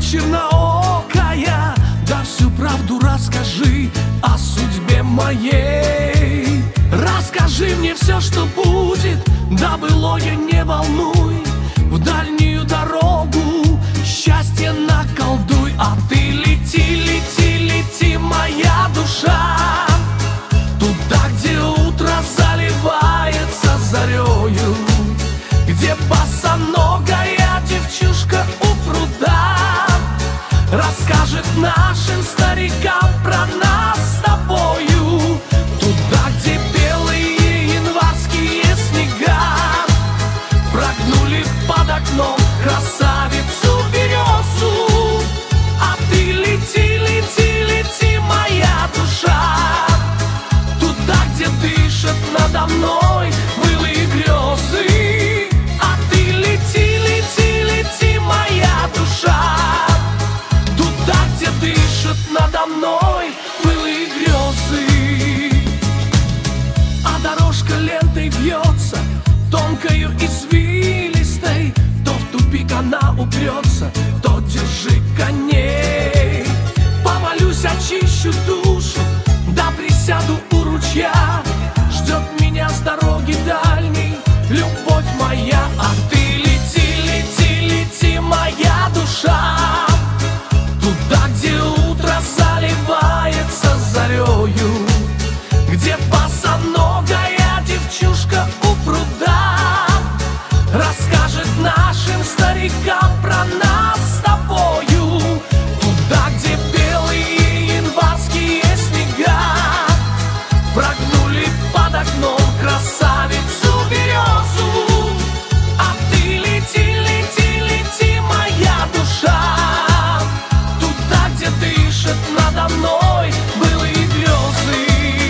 черноокая, да всю правду расскажи о судьбе моей. Расскажи мне все, что будет, да былое не волнуй. В дальнюю дорогу счастье наколдуй. А ты лети, лети, лети, моя душа, туда, где утро заливается зарею, где босоногая девчушка у пруда расскажет нашим старикам про нас с тобою. Туда, где белые январские снега прогнули под окном красавицу березу. А ты лети, лети, лети, моя душа, туда, где дышат надо мной былые грезы. А ты лети, лети, лети, моя душа, туда, где дышат надо мной былые грезы. А дорожка лентой вьется, тонкою извилистой, то в тупик она упрется, то держи коней. Помолюсь, очищу душу, да присяду у ручья, ждет меня с дороги дальней любовь моя. А ты лети, лети, лети, моя душа, туда, где утро заливается зарею, где босоногая девчушка у пруда расскажет нашим старикам про нас с тобою. Туда, где белые январские снега прогнули под окном красавицу березу. А ты лети, лети, лети, моя душа, туда, где дышат надо мной былые грезы.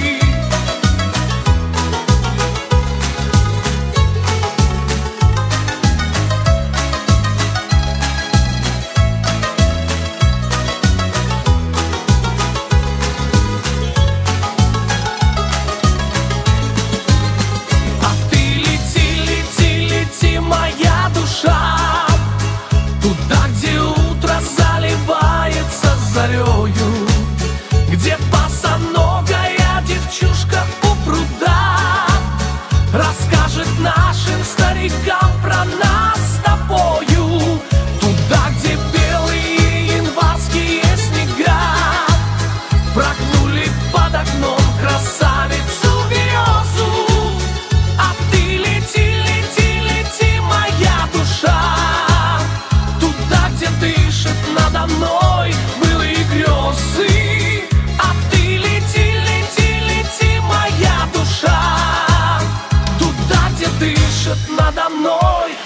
А ты лети, лети, лети, моя душа, туда, где утро заливается зарею, где босоногая девчушка у пруда расскажет нашим старикам про нас с тобою. Туда, где белые январские снега прогнули под окном красавицу березу. А ты лети, лети, лети, моя душа, туда, где дышат надо мной былые грезы. А ты лети, лети, лети, моя душа, туда, где дышат надо мной